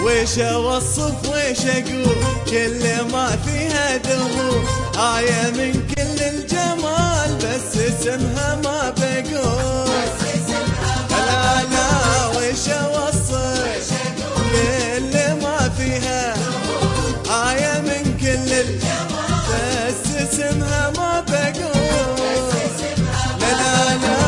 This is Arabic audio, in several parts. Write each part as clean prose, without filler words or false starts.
ويش اوصف ويش اقول كل ما فيها دموع، آية من كل الجمال بس اسمها ما بقول. لا لا ويش اوصف كل ما فيها آية من كل الجمال بس اسمها ما بقول. لا لا لا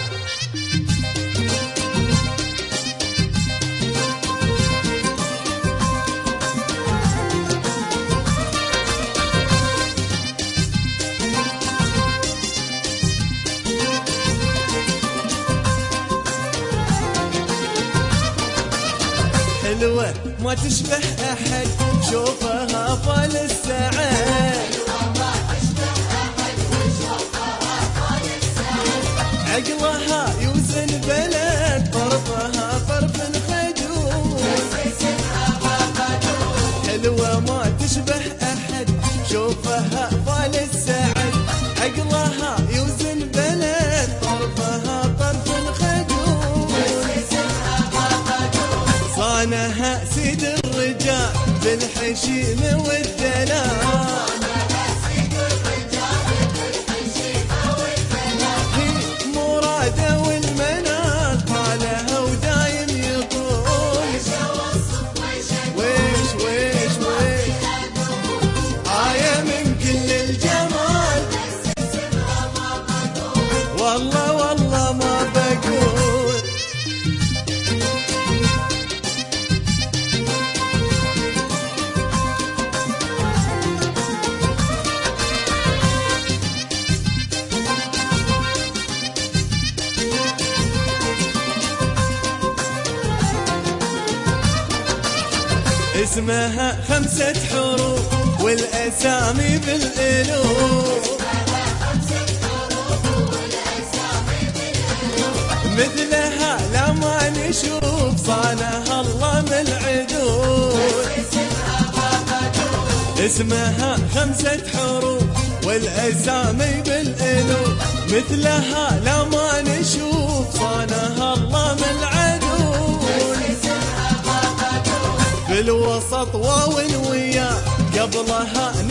حلوة ما تشبه أحد شوفها طال الساعات، عقلها يوزن بلد طرفها طرف الخدود. حلوة ما تشبه أحد شوفها طال الساعات، عقلها يوزن بلد طرفها طرف الخدود. صانها سيد الرجال بالحشيم والدلال، مراده والمنال طالها ودايم يطول. ويش ويش ويش آية من كل الجمال والله والله ما بقول. اسمها 5 حروف والأسامي بالألوف، مثلها لا ما نشوف صانها الله من العدود. اسمها 5 حروف والأسامي بالألوف، مثلها لا ما نشوف صانها الله من العدود. في الوسط واو ويا قبلها